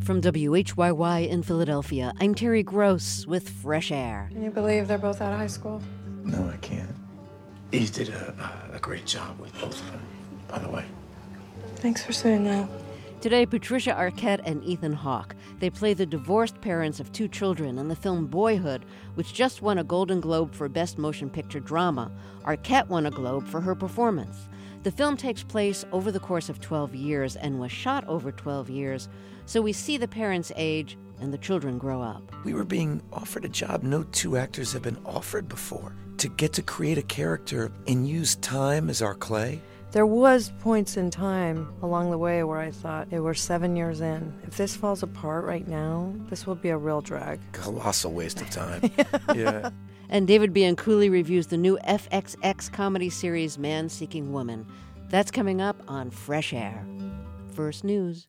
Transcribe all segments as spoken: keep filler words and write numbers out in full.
From W H Y Y in Philadelphia, I'm Terry Gross with Fresh Air. Can you believe they're both out of high school? No, I can't. He did a, a, a great job with both of them, by the way. Thanks for saying that. Today, Patricia Arquette and Ethan Hawke. They play the divorced parents of two children in the film Boyhood, which just won a Golden Globe for Best Motion Picture Drama. Arquette won a Globe for her performance. The film takes place over the course of twelve years and was shot over twelve years, so we see the parents age and the children grow up. We were being offered a job no two actors have been offered before. To get to create a character and use time as our clay. There was points in time along the way where I thought, hey, we're seven years in. If this falls apart right now, this will be a real drag. Colossal waste of time. Yeah. And David Bianculli reviews the new F X X comedy series Man Seeking Woman. That's coming up on Fresh Air. First News.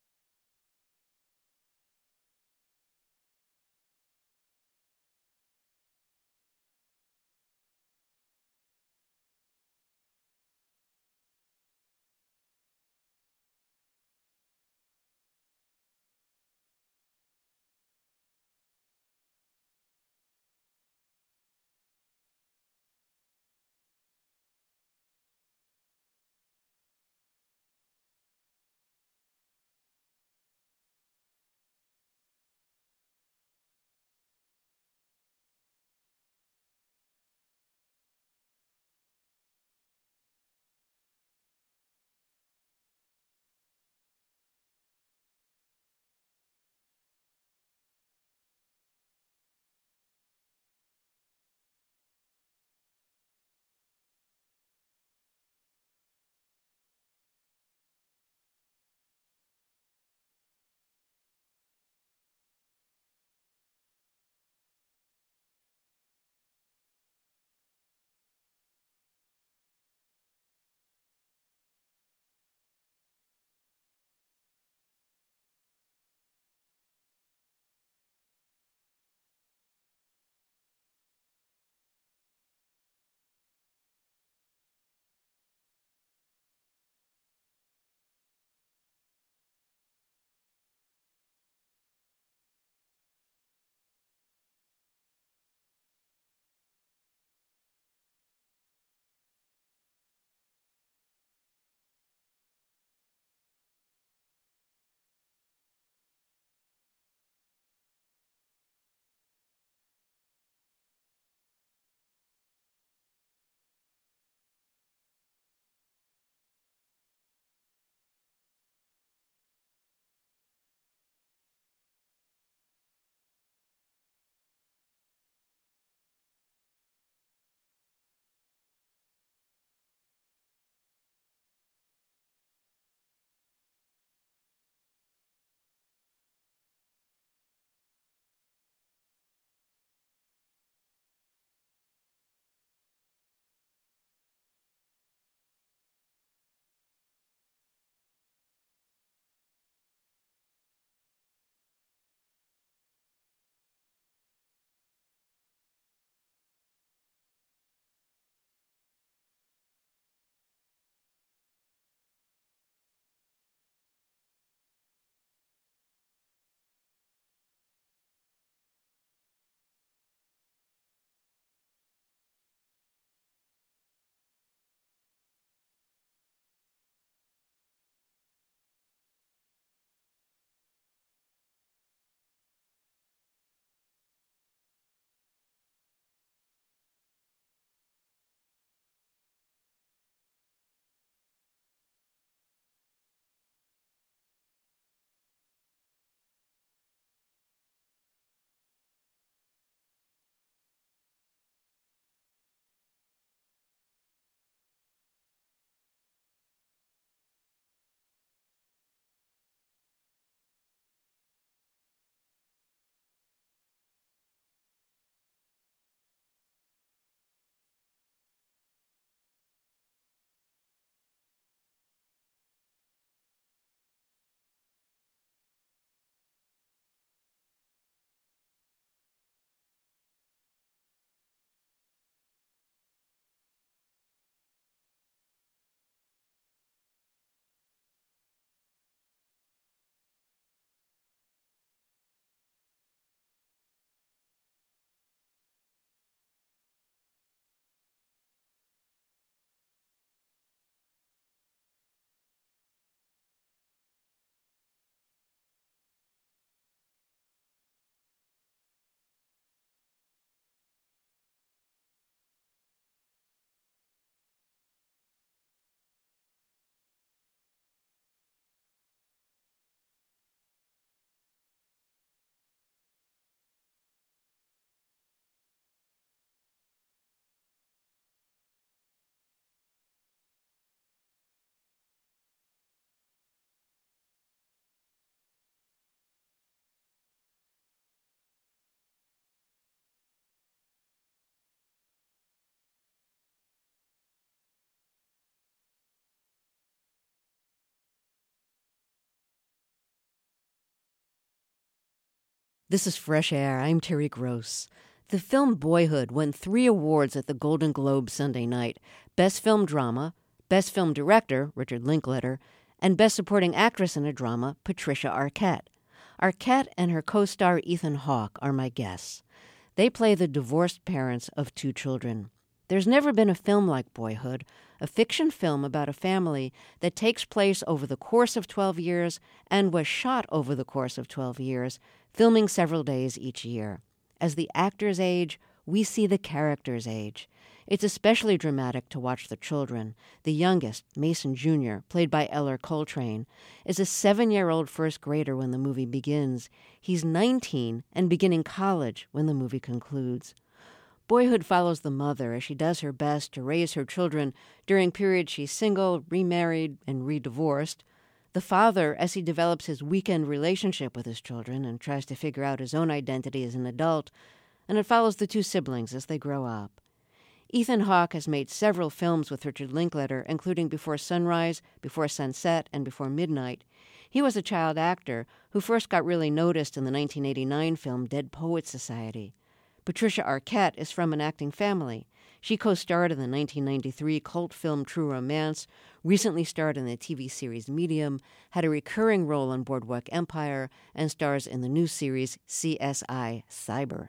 This is Fresh Air. I'm Terry Gross. The film Boyhood won three awards at the Golden Globe Sunday night: Best Film Drama, Best Film Director, Richard Linklater, and Best Supporting Actress in a Drama, Patricia Arquette. Arquette and her co-star Ethan Hawke are my guests. They play the divorced parents of two children. There's never been a film like Boyhood, a fiction film about a family that takes place over the course of twelve years and was shot over the course of twelve years, filming several days each year. As the actors age, we see the characters age. It's especially dramatic to watch the children. The youngest, Mason Junior, played by Eller Coltrane, is a seven-year-old first grader when the movie begins. He's nineteen and beginning college when the movie concludes. Boyhood follows the mother as she does her best to raise her children during periods she's single, remarried, and re-divorced. The father as he develops his weekend relationship with his children and tries to figure out his own identity as an adult. And it follows the two siblings as they grow up. Ethan Hawke has made several films with Richard Linklater, including Before Sunrise, Before Sunset, and Before Midnight. He was a child actor who first got really noticed in the nineteen eighty-nine film Dead Poets Society. Patricia Arquette is from an acting family. She co-starred in the nineteen ninety-three cult film True Romance, recently starred in the T V series Medium, had a recurring role on Boardwalk Empire, and stars in the new series C S I Cyber.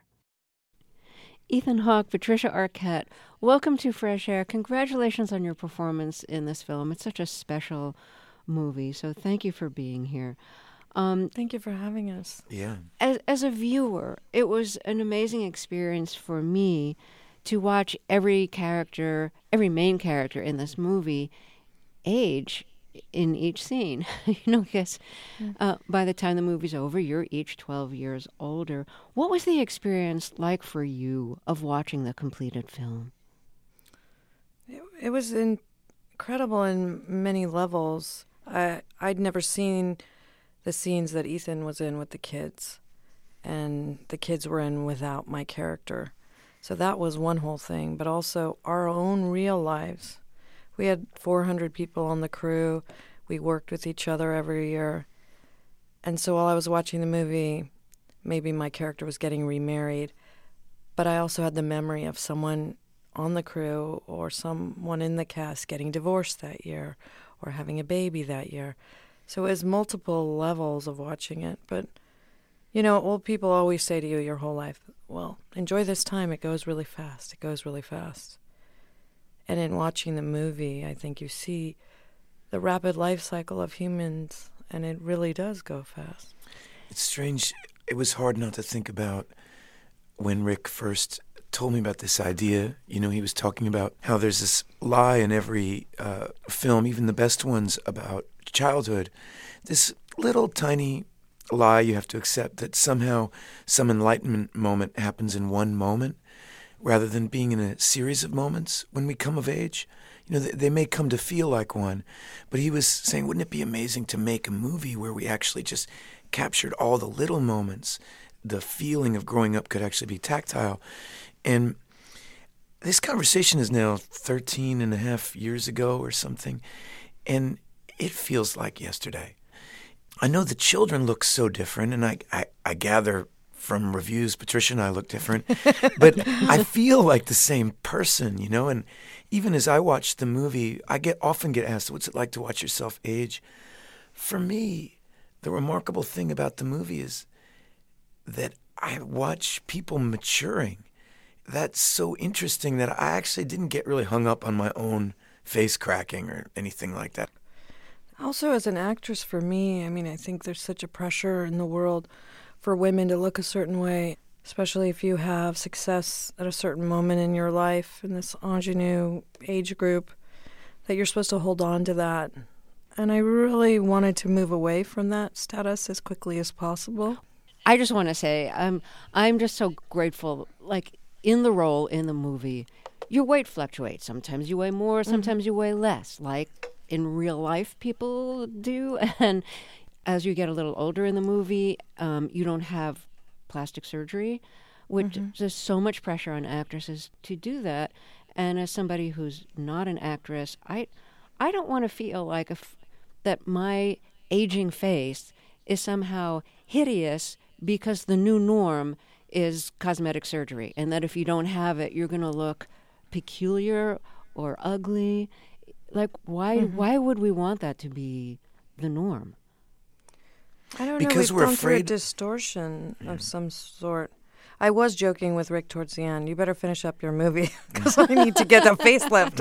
Ethan Hawke, Patricia Arquette, welcome to Fresh Air. Congratulations on your performance in this film. It's such a special movie, so thank you for being here. Um, Thank you for having us. Yeah. As, as a viewer, it was an amazing experience for me to watch every character, every main character in this movie age in each scene. you know, because uh, by the time the movie's over, you're each twelve years older. What was the experience like for you of watching the completed film? It, it was incredible in many levels. I, I'd never seen the scenes that Ethan was in with the kids, and the kids were in without my character. So that was one whole thing, but also our own real lives. We had four hundred people on the crew. We worked with each other every year. And so while I was watching the movie, maybe my character was getting remarried, but I also had the memory of someone on the crew or someone in the cast getting divorced that year or having a baby that year. So it was multiple levels of watching it. But, you know, old people always say to you your whole life, well, enjoy this time. It goes really fast. It goes really fast. And in watching the movie, I think you see the rapid life cycle of humans, and it really does go fast. It's strange. It was hard not to think about when Rick first told me about this idea. You know, he was talking about how there's this lie in every uh, film, even the best ones, about childhood. This little tiny lie you have to accept, that somehow some enlightenment moment happens in one moment rather than being in a series of moments when we come of age. You know, they, they may come to feel like one, but he was saying, wouldn't it be amazing to make a movie where we actually just captured all the little moments? The feeling of growing up could actually be tactile. And this conversation is now thirteen and a half years ago or something, and it feels like yesterday. I know the children look so different, and I, I, I gather from reviews, Patricia and I look different, but I feel like the same person, you know. And even as I watch the movie, I get often get asked, what's it like to watch yourself age? For me, the remarkable thing about the movie is that I watch people maturing. That's so interesting that I actually didn't get really hung up on my own face cracking or anything like that. Also, as an actress, for me, I mean, I think there's such a pressure in the world for women to look a certain way, especially if you have success at a certain moment in your life in this ingenue age group, that you're supposed to hold on to that. And I really wanted to move away from that status as quickly as possible. I just want to say, um, I'm just so grateful, like, in the role in the movie, your weight fluctuates. Sometimes you weigh more, sometimes mm-hmm. you weigh less, like in real life people do. And as you get a little older in the movie, um, you don't have plastic surgery, which mm-hmm. there's so much pressure on actresses to do that. And as somebody who's not an actress, I I don't want to feel like a f- that my aging face is somehow hideous because the new norm is cosmetic surgery, and that if you don't have it, you're going to look peculiar or ugly. Like, why Mm-hmm. why would we want that to be the norm? I don't Because know. we're We've gone through a afraid- distortion of some sort. I was joking with Rick towards the end. You better finish up your movie because I need to get a facelift.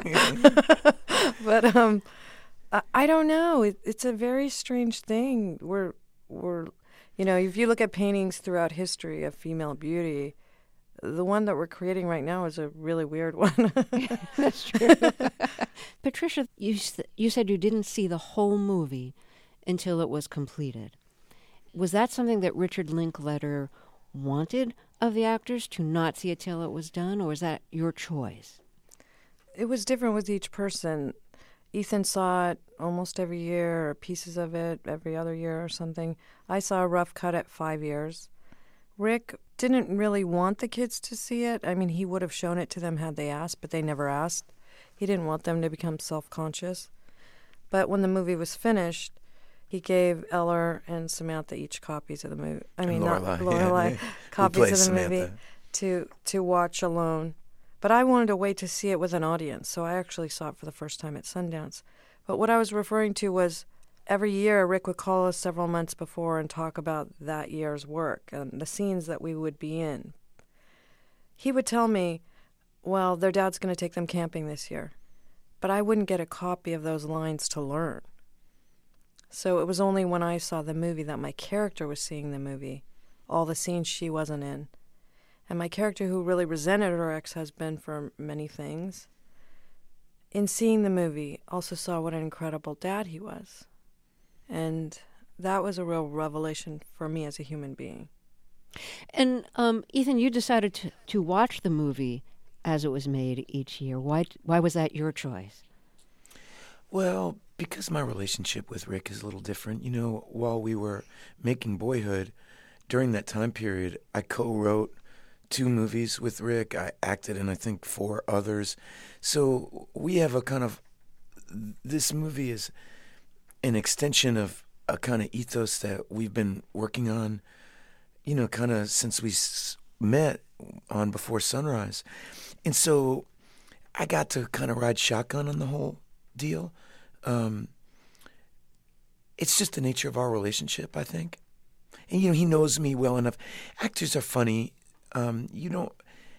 But um, I, I don't know. It, it's a very strange thing. We're we're, you know, if you look at paintings throughout history of female beauty, the one that we're creating right now is a really weird one. That's true. Patricia, you s- you said you didn't see the whole movie until it was completed. Was that something that Richard Linklater wanted of the actors, to not see it till it was done, or was that your choice? It was different with each person. Ethan saw it almost every year, or pieces of it every other year or something. I saw a rough cut at five years. Rick didn't really want the kids to see it. I mean, he would have shown it to them had they asked, but they never asked. He didn't want them to become self-conscious. But when the movie was finished, he gave Eller and Samantha each copies of the movie. I mean, Lorelai, not yeah, Lorelai, yeah. Who copies plays of the movie Samantha. to to watch alone. But I wanted to wait to see it with an audience, so I actually saw it for the first time at Sundance. But what I was referring to was every year Rick would call us several months before and talk about that year's work and the scenes that we would be in. He would tell me, well, their dad's going to take them camping this year. But I wouldn't get a copy of those lines to learn. So it was only when I saw the movie that my character was seeing the movie, all the scenes she wasn't in. And my character, who really resented her ex-husband for many things, in seeing the movie, also saw what an incredible dad he was. And that was a real revelation for me as a human being. And um, Ethan, you decided to, to watch the movie as it was made each year. Why why was that your choice? Well, because my relationship with Rick is a little different. You know, while we were making Boyhood, during that time period, I co-wrote two movies with Rick. I acted in, I think, four others. So we have a kind of, this movie is an extension of a kind of ethos that we've been working on, you know, kind of since we s- met on Before Sunrise. And so I got to kind of ride shotgun on the whole deal. Um, it's just the nature of our relationship, I think. And, you know, he knows me well enough. Actors are funny. Um, you don't...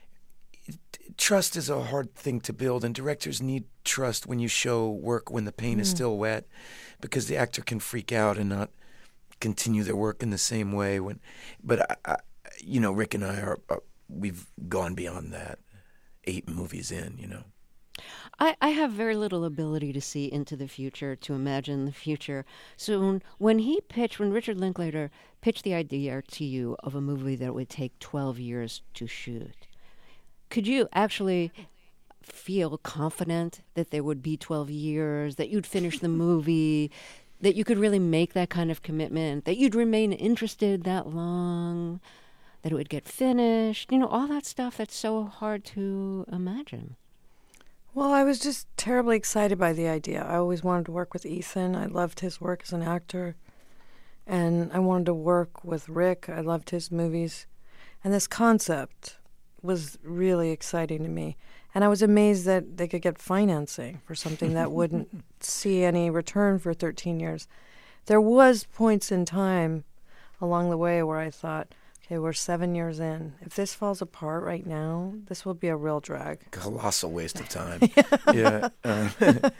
Trust is a hard thing to build, and directors need trust when you show work when the paint mm. is still wet, because the actor can freak out and not continue their work in the same way. When, But, I, I, you know, Rick and I, are, are we've gone beyond that. Eight movies in, you know. I, I have very little ability to see into the future, to imagine the future. So when, when he pitched, when Richard Linklater pitched the idea to you of a movie that would take twelve years to shoot, could you actually feel confident that there would be twelve years, that you'd finish the movie, that you could really make that kind of commitment, that you'd remain interested that long, that it would get finished, you know, all that stuff that's so hard to imagine? Well, I was just terribly excited by the idea. I always wanted to work with Ethan. I loved his work as an actor. And I wanted to work with Rick. I loved his movies. And this concept was really exciting to me. And I was amazed that they could get financing for something that wouldn't see any return for thirteen years. There was points in time along the way where I thought, okay, we're seven years in. If this falls apart right now, this will be a real drag. Colossal waste of time. yeah. Uh,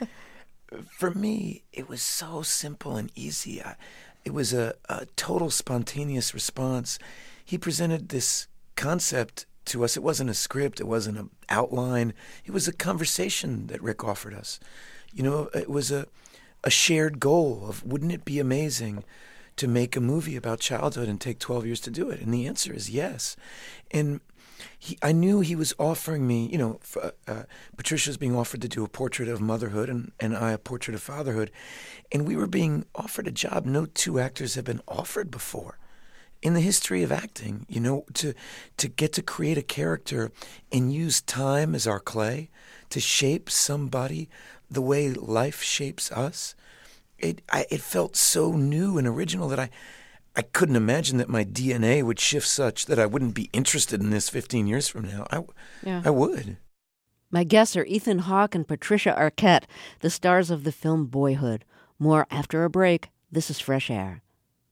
for me, it was so simple and easy. I, it was a, a total spontaneous response. He presented this concept to us. It wasn't a script. It wasn't an outline. It was a conversation that Rick offered us. You know, it was a, a shared goal of, wouldn't it be amazing to make a movie about childhood and take twelve years to do it? And the answer is yes. And he, I knew he was offering me, you know, uh, uh, Patricia's being offered to do a portrait of motherhood and, and I a portrait of fatherhood. And we were being offered a job no two actors have been offered before in the history of acting, you know, to to get to create a character and use time as our clay to shape somebody the way life shapes us. It I, it felt so new and original that I I couldn't imagine that my D N A would shift such that I wouldn't be interested in this fifteen years from now. I, yeah. I would. My guests are Ethan Hawke and Patricia Arquette, the stars of the film Boyhood. More after a break. This is Fresh Air.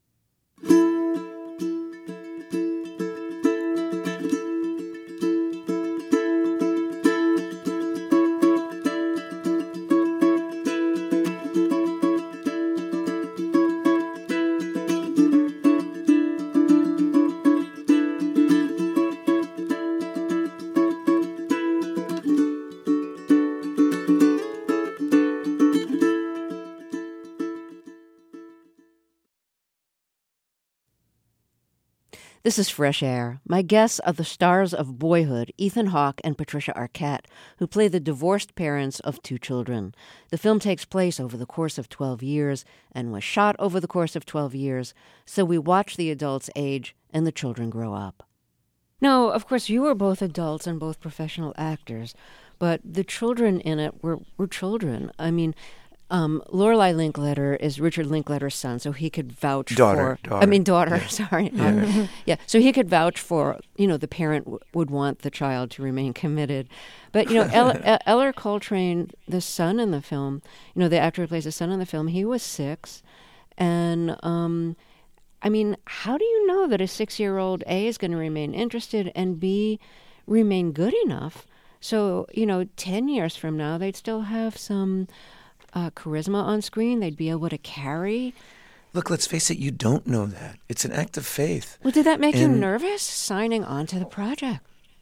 This is Fresh Air. My guests are the stars of Boyhood, Ethan Hawke and Patricia Arquette, who play the divorced parents of two children. The film takes place over the course of twelve years and was shot over the course of twelve years, so we watch the adults age and the children grow up. No, of course, you were both adults and both professional actors, but the children in it were, were children. I mean, Um, Lorelei Linkletter is Richard Linkletter's son, so he could vouch daughter, for... Daughter. I mean, daughter, Yeah. sorry. Yeah. Um, yeah, so he could vouch for, you know, the parent w- would want the child to remain committed. But, you know, El- Eller Coltrane, the son in the film, you know, the actor who plays the son in the film, he was six. And, um, I mean, how do you know that a six-year-old, A, is going to remain interested, and B, remain good enough? So, you know, ten years from now, they'd still have some... Uh, charisma on screen, they'd be able to carry. Look, let's face it, you don't know that. It's an act of faith. Well, did that make and, you nervous, signing on to the project?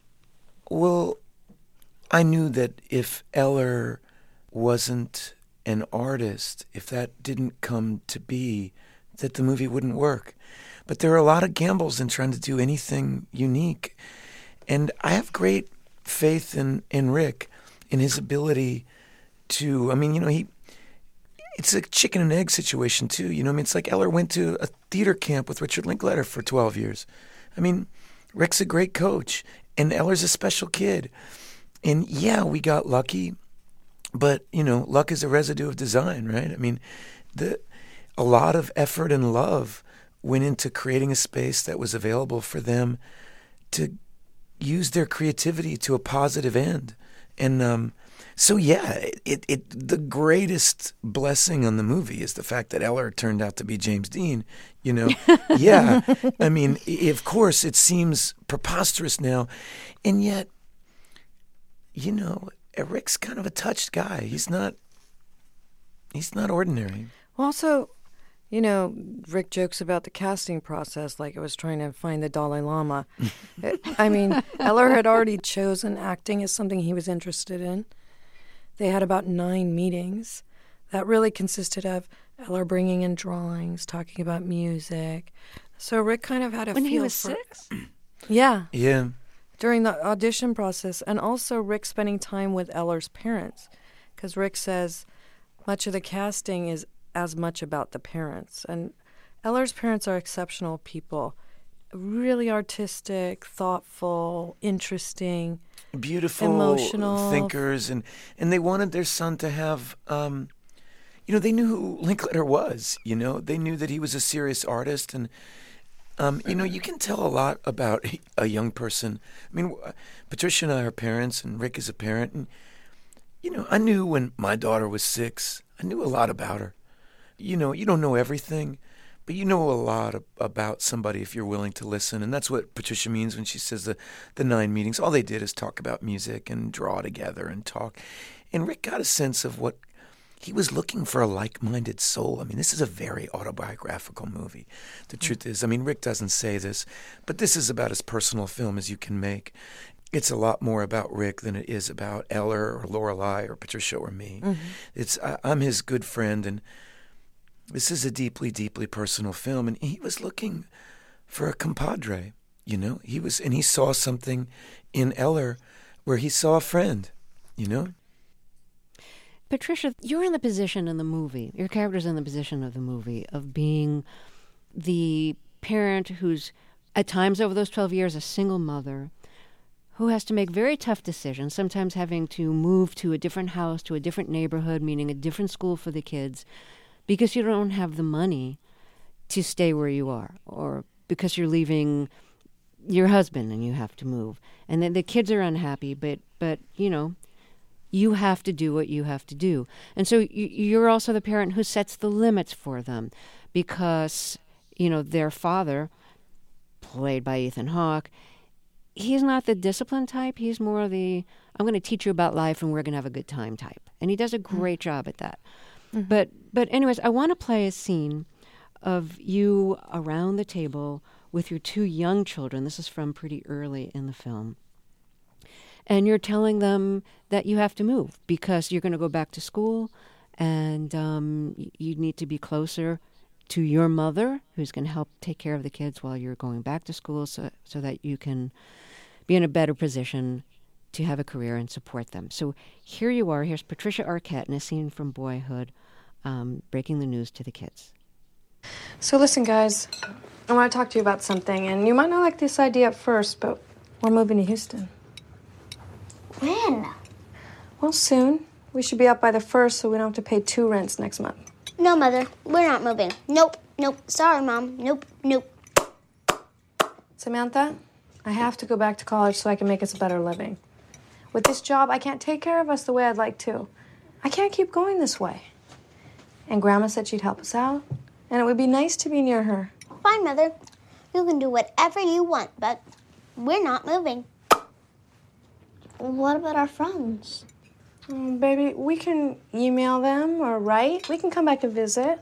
Well, I knew that if Eller wasn't an artist, if that didn't come to be, that the movie wouldn't work. But there are a lot of gambles in trying to do anything unique. And I have great faith in, in Rick, in his ability to, I mean, you know, he, it's a chicken and egg situation too. You know, I mean, it's like Eller went to a theater camp with Richard Linkletter for twelve years. I mean, Rick's a great coach, and Eller's a special kid. And yeah, we got lucky, but you know, luck is a residue of design, right? I mean, the a lot of effort and love went into creating a space that was available for them to use their creativity to a positive end. And um, so, yeah, it, it the greatest blessing on the movie is the fact that Eller turned out to be James Dean. You know, yeah. I mean, of course, it seems preposterous now, and yet, you know, Rick's kind of a touched guy. He's not. He's not ordinary. Well, also, you know, Rick jokes about the casting process like it was trying to find the Dalai Lama. it, I mean, Eller had already chosen acting as something he was interested in. They had about nine meetings. That really consisted of Eller bringing in drawings, talking about music. So Rick kind of had a when feel he was for, six? Yeah. Yeah. During the audition process, and also Rick spending time with Eller's parents, because Rick says much of the casting is as much about the parents. And Eller's parents are exceptional people, really artistic, thoughtful, interesting, beautiful, emotional thinkers, and, and they wanted their son to have, um, you know, they knew who Linkletter was, you know, they knew that he was a serious artist, and, um, you know, you can tell a lot about a young person. I mean, Patricia and I are parents, and Rick is a parent, and, you know, I knew when my daughter was six, I knew a lot about her. You know, you don't know everything, but you know a lot of, about somebody if you're willing to listen. And that's what Patricia means when she says the, the nine meetings. All they did is talk about music and draw together and talk. And Rick got a sense of what he was looking for, a like-minded soul. I mean, this is a very autobiographical movie. The truth is, I mean, Rick doesn't say this, but this is about as personal a film as you can make. It's a lot more about Rick than it is about Eller or Lorelei or Patricia or me. Mm-hmm. It's I, I'm his good friend, and this is a deeply, deeply personal film, and he was looking for a compadre, you know? He was, and he saw something in Eller where he saw a friend, you know? Patricia, you're in the position in the movie, your character's in the position of the movie of being the parent who's, at times over those twelve years, a single mother who has to make very tough decisions, sometimes having to move to a different house, to a different neighborhood, meaning a different school for the kids, because you don't have the money to stay where you are, or because you're leaving your husband and you have to move. And then the kids are unhappy, but, but you know, you have to do what you have to do. And so you, you're also the parent who sets the limits for them because, you know, their father, played by Ethan Hawke, he's not the discipline type. He's more the, I'm going to teach you about life and we're going to have a good time type. And he does a great mm-hmm. job at that. Mm-hmm. But, but anyways, I want to play a scene of you around the table with your two young children. This is from pretty early in the film. And you're telling them that you have to move because you're going to go back to school and um, you need to be closer to your mother, who's going to help take care of the kids while you're going back to school so, so that you can be in a better position to have a career and support them. So here you are. Here's Patricia Arquette in a scene from Boyhood, um, breaking the news to the kids. So listen, guys, I want to talk to you about something, and you might not like this idea at first, but we're moving to Houston. When? Well, soon. We should be up by the first so we don't have to pay two rents next month. No, Mother, we're not moving. Nope, nope. Sorry, Mom. Nope, nope. Samantha, I have to go back to college so I can make us a better living. With this job, I can't take care of us the way I'd like to. I can't keep going this way. And Grandma said she'd help us out, and it would be nice to be near her. Fine, Mother. You can do whatever you want, but we're not moving. What about our friends? Oh, baby, we can email them or write. We can come back to visit.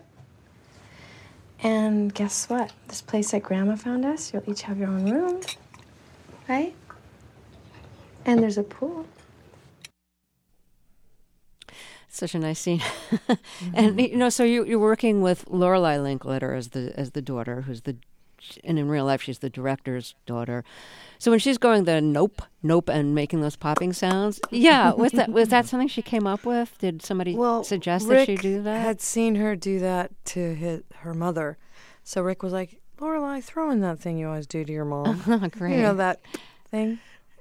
And guess what? This place that Grandma found us, you'll each have your own room, right? And there's a pool. Such a nice scene. mm-hmm. And, you know, so you, you're working with Lorelei Linkletter as the as the daughter, who's the, and in real life, she's the director's daughter. So when she's going the nope, nope, and making those popping sounds, yeah, was that was that something she came up with? Did somebody well, suggest Rick that she do that? Had seen her do that to his, her mother. So Rick was like, Lorelei, throw in that thing you always do to your mom. Great. You know, that thing.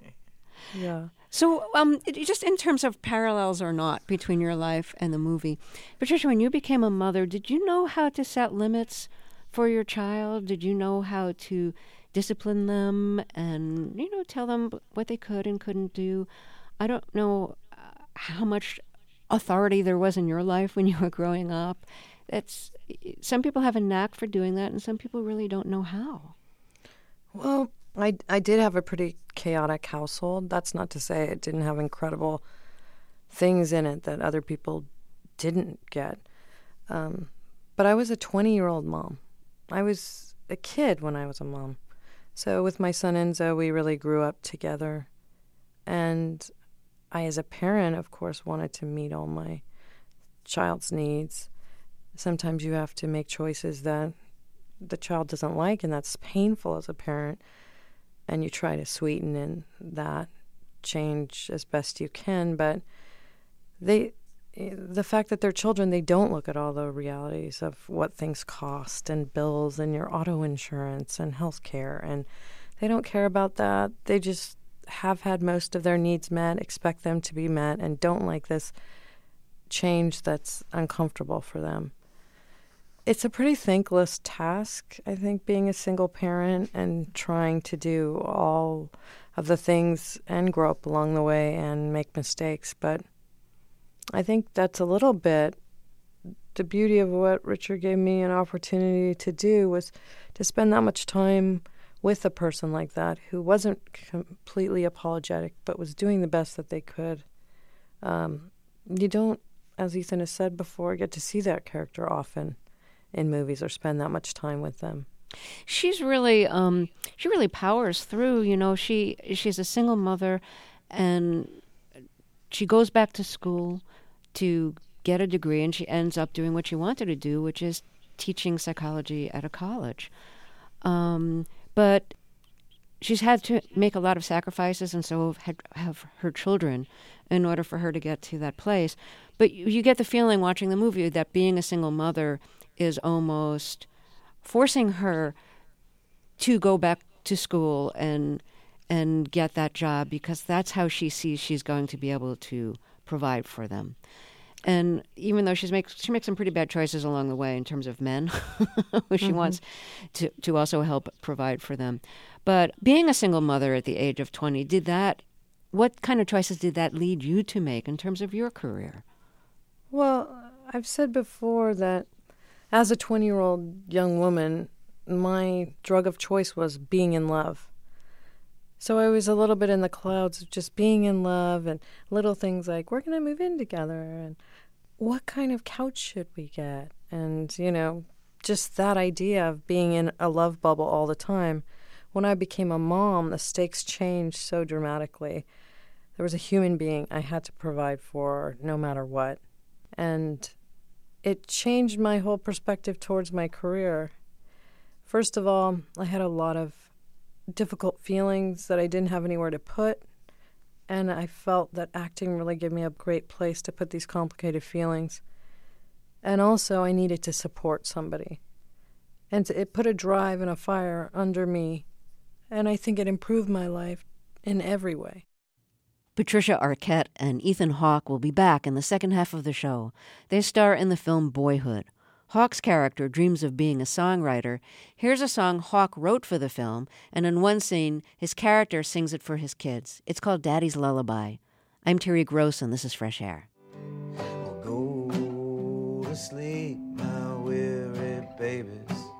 Yeah. So um, it, just in terms of parallels or not between your life and the movie, Patricia, when you became a mother, did you know how to set limits for your child? Did you know how to discipline them and, you know, tell them what they could and couldn't do? I don't know uh, how much authority there was in your life when you were growing up. It's, some people have a knack for doing that, and some people really don't know how. Well, I, I did have a pretty chaotic household. That's not to say it didn't have incredible things in it that other people didn't get. Um, but I was a twenty-year-old mom. I was a kid when I was a mom. So with my son Enzo, we really grew up together. And I, as a parent, of course, wanted to meet all my child's needs. Sometimes you have to make choices that the child doesn't like, and that's painful as a parent. And you try to sweeten in that change as best you can. But they, the fact that they're children, they don't look at all the realities of what things cost and bills and your auto insurance and health care. And they don't care about that. They just have had most of their needs met, expect them to be met, and don't like this change that's uncomfortable for them. It's a pretty thankless task, I think, being a single parent and trying to do all of the things and grow up along the way and make mistakes. But I think that's a little bit the beauty of what Richard gave me an opportunity to do, was to spend that much time with a person like that who wasn't completely apologetic but was doing the best that they could. Um, you don't, as Ethan has said before, get to see that character often in movies or spend that much time with them. She's really, um, she really powers through. You know, she she's a single mother, and she goes back to school to get a degree, and she ends up doing what she wanted to do, which is teaching psychology at a college. Um, but she's had to make a lot of sacrifices, and so have, have her children in order for her to get to that place. But you, you get the feeling watching the movie that being a single mother is almost forcing her to go back to school and and get that job, because that's how she sees she's going to be able to provide for them. And even though she's makes she makes some pretty bad choices along the way in terms of men, who she mm-hmm. wants to, to also help provide for them. But being a single mother at the age of twenty, did that, what kind of choices did that lead you to make in terms of your career? Well, I've said before that as a twenty-year-old young woman, my drug of choice was being in love. So I was a little bit in the clouds of just being in love and little things like, we're going to move in together and what kind of couch should we get? And, you know, just that idea of being in a love bubble all the time. When I became a mom, the stakes changed so dramatically. There was a human being I had to provide for no matter what. And it changed my whole perspective towards my career. First of all, I had a lot of difficult feelings that I didn't have anywhere to put, and I felt that acting really gave me a great place to put these complicated feelings. And also, I needed to support somebody. And it put a drive and a fire under me, and I think it improved my life in every way. Patricia Arquette and Ethan Hawke will be back in the second half of the show. They star in the film Boyhood. Hawke's character dreams of being a songwriter. Here's a song Hawke wrote for the film, and in one scene, his character sings it for his kids. It's called Daddy's Lullaby. I'm Terry Gross, and this is Fresh Air. Well, go to sleep, my weary babies.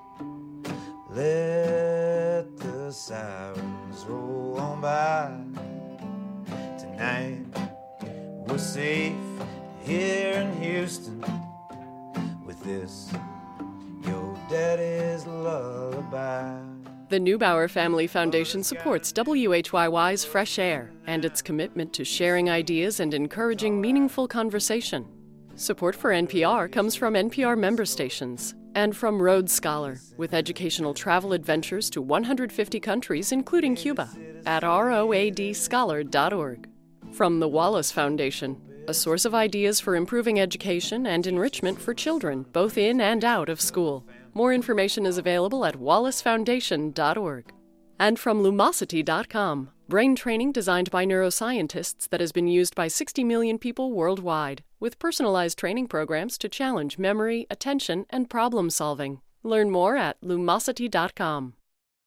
Let the sirens roll on by. Tonight, we're safe here in Houston. This, your daddy's lullaby. The Neubauer Family Foundation supports W H Y Y's Fresh Air and its commitment to sharing ideas and encouraging meaningful conversation. Support for N P R comes from N P R member stations and from Rhodes Scholar, with educational travel adventures to one hundred fifty countries, including Cuba, at road scholar dot org. From the Wallace Foundation, a source of ideas for improving education and enrichment for children, both in and out of school. More information is available at wallace foundation dot org. And from lumosity dot com, brain training designed by neuroscientists that has been used by sixty million people worldwide, with personalized training programs to challenge memory, attention, and problem solving. Learn more at lumosity dot com.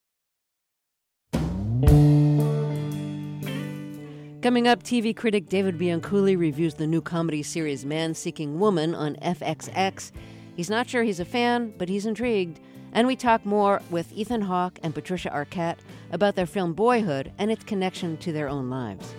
Coming up, T V critic David Bianculli reviews the new comedy series Man Seeking Woman on F X X. He's not sure he's a fan, but he's intrigued. And we talk more with Ethan Hawke and Patricia Arquette about their film Boyhood and its connection to their own lives.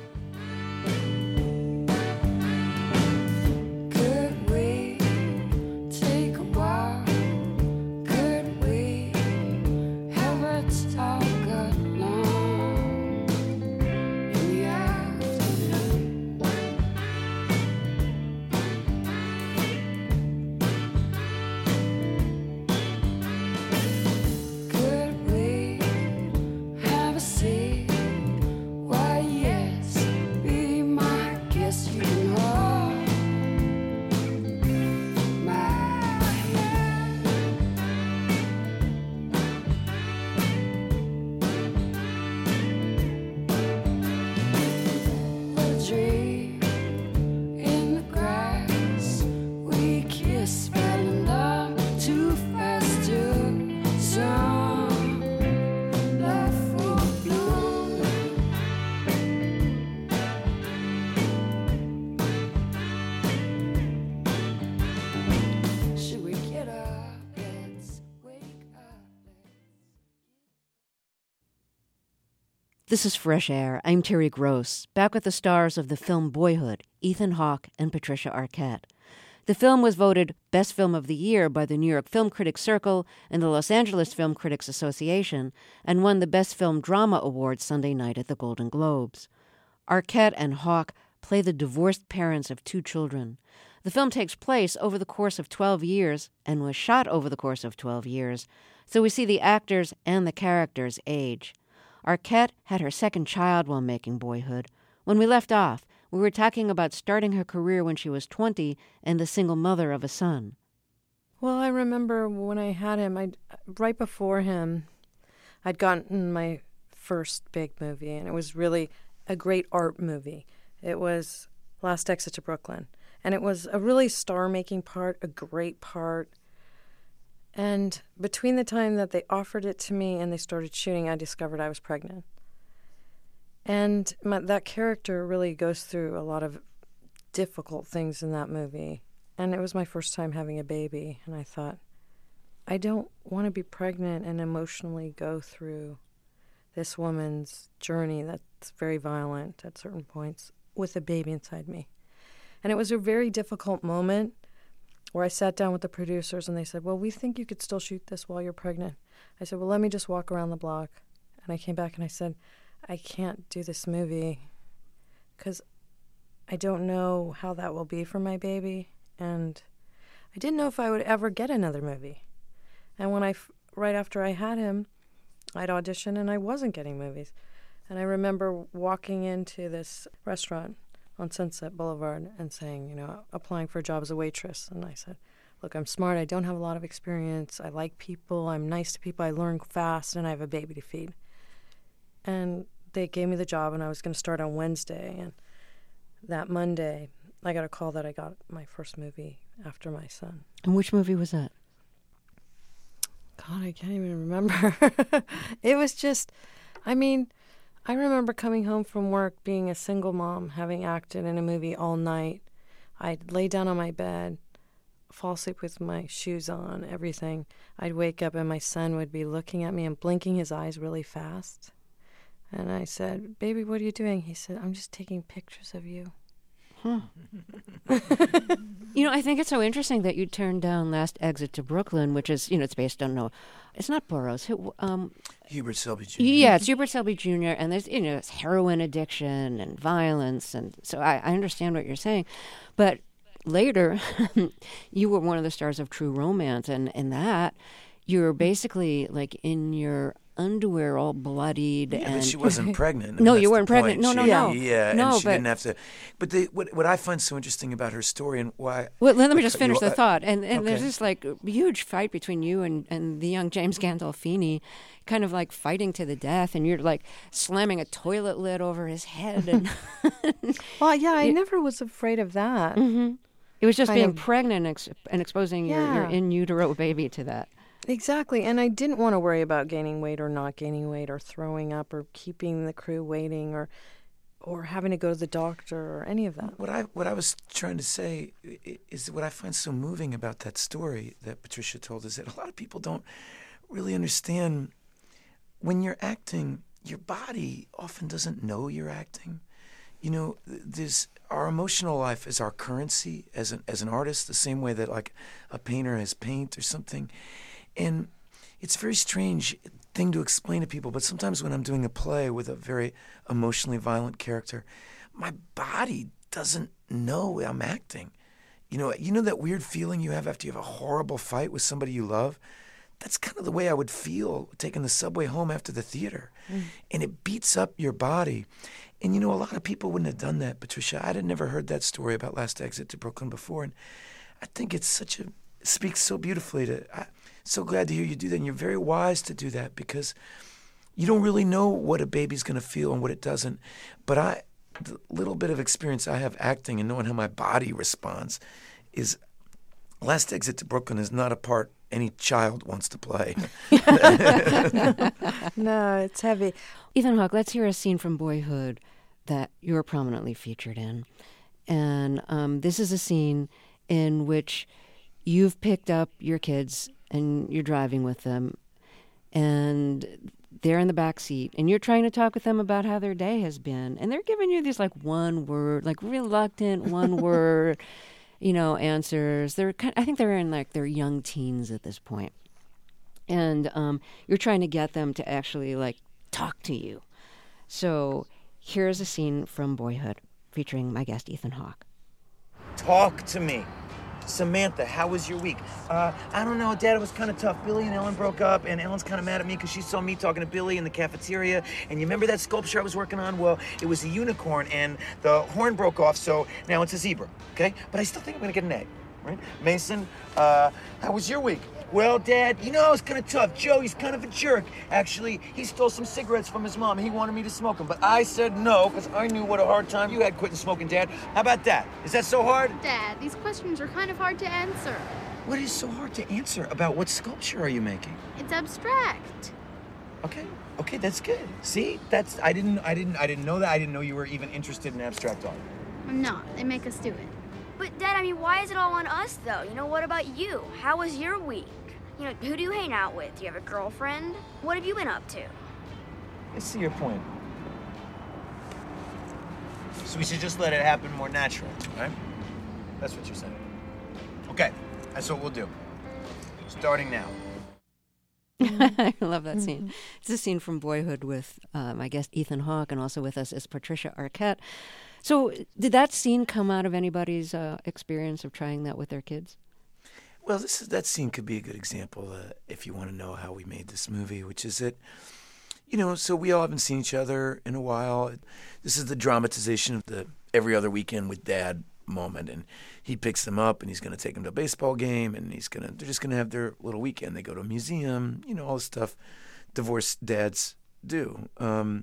This is Fresh Air. I'm Terry Gross, back with the stars of the film Boyhood, Ethan Hawke and Patricia Arquette. The film was voted Best Film of the Year by the New York Film Critics Circle and the Los Angeles Film Critics Association, and won the Best Film Drama Award Sunday night at the Golden Globes. Arquette and Hawke play the divorced parents of two children. The film takes place over the course of twelve years and was shot over the course of twelve years, so we see the actors and the characters age. Arquette had her second child while making Boyhood. When we left off, we were talking about starting her career when she was twenty and the single mother of a son. Well, I remember when I had him, I'd, right before him, I'd gotten my first big movie, and it was really a great art movie. It was Last Exit to Brooklyn. And it was a really star-making part, a great part. And between the time that they offered it to me and they started shooting, I discovered I was pregnant. And my, that character really goes through a lot of difficult things in that movie. And it was my first time having a baby. And I thought, I don't want to be pregnant and emotionally go through this woman's journey that's very violent at certain points with a baby inside me. And it was a very difficult moment where I sat down with the producers and they said, well, we think you could still shoot this while you're pregnant. I said, well, let me just walk around the block. And I came back and I said, I can't do this movie because I don't know how that will be for my baby. And I didn't know if I would ever get another movie. And when I, right after I had him, I'd audition and I wasn't getting movies. And I remember walking into this restaurant on Sunset Boulevard and saying, you know, applying for a job as a waitress. And I said, look, I'm smart. I don't have a lot of experience. I like people. I'm nice to people. I learn fast, and I have a baby to feed. And they gave me the job, and I was going to start on Wednesday. And that Monday, I got a call that I got my first movie after my son. And which movie was that? God, I can't even remember. It was just, I mean... I remember coming home from work, being a single mom, having acted in a movie all night. I'd lay down on my bed, fall asleep with my shoes on, everything. I'd wake up and my son would be looking at me and blinking his eyes really fast. And I said, baby, what are you doing? He said, I'm just taking pictures of you. Huh. You know, I think it's so interesting that you turned down Last Exit to Brooklyn, which is, you know, it's based on, no, it's not Burroughs. Who, um, Hubert Selby Junior Yeah, it's Hubert Selby Junior And there's, you know, it's heroin addiction and violence. And so I, I understand what you're saying. But later, you were one of the stars of True Romance. And in that, you're basically like in your underwear all bloodied. Yeah, and but she wasn't pregnant. I mean, no, that's you the weren't pregnant. point. No, She- no, no. Yeah, no, and she but, didn't have to. But the, what what I find so interesting about her story and why. Well, let me just Okay, finish you- the thought. And, and there's okay. this like huge fight between you and, and the young James Gandolfini, kind of like fighting to the death, and you're like slamming a toilet lid over his head. And Well, yeah, I never was afraid of that. hmm It was just Kind being of- pregnant and, ex- and exposing your, your Yeah. in utero baby to that. Exactly, and I didn't want to worry about gaining weight or not gaining weight or throwing up or keeping the crew waiting or or having to go to the doctor or any of that. What I what I was trying to say i- is what I find so moving about that story that Patricia told is that a lot of people don't really understand when you're acting, your body often doesn't know you're acting. You know, th- there's our emotional life is our currency as an as an artist, the same way that like a painter has paint or something. And it's a very strange thing to explain to people, but sometimes when I'm doing a play with a very emotionally violent character, my body doesn't know I'm acting. You know, you know that weird feeling you have after you have a horrible fight with somebody you love? That's kind of the way I would feel taking the subway home after the theater. Mm. And it beats up your body. And, you know, a lot of people wouldn't have done that, Patricia. I'd never heard that story about Last Exit to Brooklyn before. And I think it's such a, it speaks so beautifully to, I, so glad to hear you do that. And you're very wise to do that because you don't really know what a baby's going to feel and what it doesn't. But I, the little bit of experience I have acting and knowing how my body responds is Last Exit to Brooklyn is not a part any child wants to play. No, it's heavy. Ethan Hawke, let's hear a scene from Boyhood that you're prominently featured in. And um, this is a scene in which you've picked up your kids and you're driving with them, and they're in the back seat, and you're trying to talk with them about how their day has been, and they're giving you these like one word, like reluctant one word, you know, answers. They're kind I think they're in like their young teens at this point, and um, you're trying to get them to actually like talk to you. So here's a scene from Boyhood featuring my guest Ethan Hawke. Talk to me. Samantha, how was your week? Uh, I don't know, Dad, it was kind of tough. Billy and Ellen broke up, and Ellen's kind of mad at me because she saw me talking to Billy in the cafeteria. And you remember that sculpture I was working on? Well, it was a unicorn, and the horn broke off, so now it's a zebra, okay? But I still think I'm going to get an A. right? Mason, uh, how was your week? Well, Dad, you know, it's kind of tough. Joey's kind of a jerk. Actually, he stole some cigarettes from his mom. He wanted me to smoke them, but I said no because I knew what a hard time you had quitting smoking, Dad. How about that? Is that so hard? Dad, these questions are kind of hard to answer. What is so hard to answer? About what sculpture are you making? It's abstract. Okay, okay, that's good. See, that's I didn't, I didn't, I didn't know that. I didn't know you were even interested in abstract art. I'm not. They make us do it. But Dad, I mean, why is it all on us though? You know, what about you? How was your week? You know, who do you hang out with? Do you have a girlfriend? What have you been up to? I see your point. So we should just let it happen more naturally, right? That's what you're saying. Okay, that's what we'll do. Starting now. I love that scene. It's a scene from Boyhood with, um, I guess, Ethan Hawke, and also with us is Patricia Arquette. So did that scene come out of anybody's uh, experience of trying that with their kids? Well, this is, that scene could be a good example uh, if you want to know how we made this movie, which is that, you know, so we all haven't seen each other in a while. This is the dramatization of the every other weekend with Dad moment, and he picks them up and he's going to take them to a baseball game, and he's going to they're just going to have their little weekend. They go to a museum, you know, all the stuff divorced dads do. Um,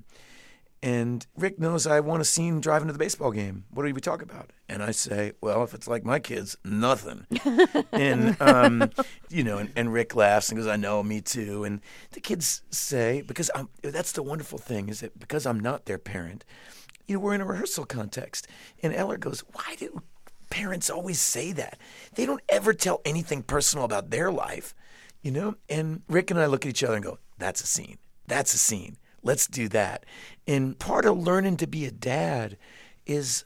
and Rick knows I want a scene driving to the baseball game. What do we talk about? And I say, well, if it's like my kids, nothing. and, um, you know, and, and Rick laughs and goes, I know, me too. And the kids say, because I'm, that's the wonderful thing, is that because I'm not their parent, you know, we're in a rehearsal context. And Eller goes, why do parents always say that? They don't ever tell anything personal about their life, you know? And Rick and I look at each other and go, that's a scene. That's a scene. Let's do that. And part of learning to be a dad is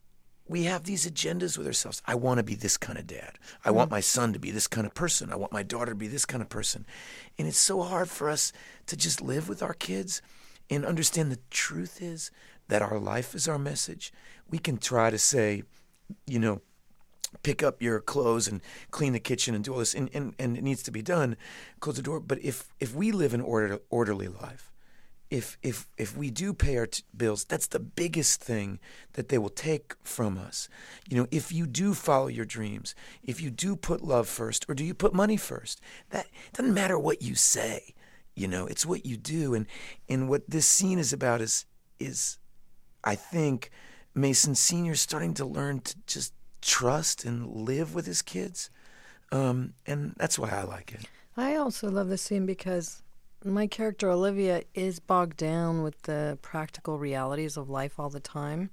we have these agendas with ourselves. I want to be this kind of dad. I want my son to be this kind of person. I want my daughter to be this kind of person. And it's so hard for us to just live with our kids and understand the truth is that our life is our message. We can try to say, you know, pick up your clothes and clean the kitchen and do all this, and, and, and it needs to be done, close the door. But if, if we live an order, orderly life, If if if we do pay our t- bills, that's the biggest thing that they will take from us. You know, if you do follow your dreams, if you do put love first, or do you put money first? That doesn't matter what you say. You know, it's what you do. And and what this scene is about is is, I think, Mason Senior starting to learn to just trust and live with his kids, um, and that's why I like it. I also love this scene because my character, Olivia, is bogged down with the practical realities of life all the time.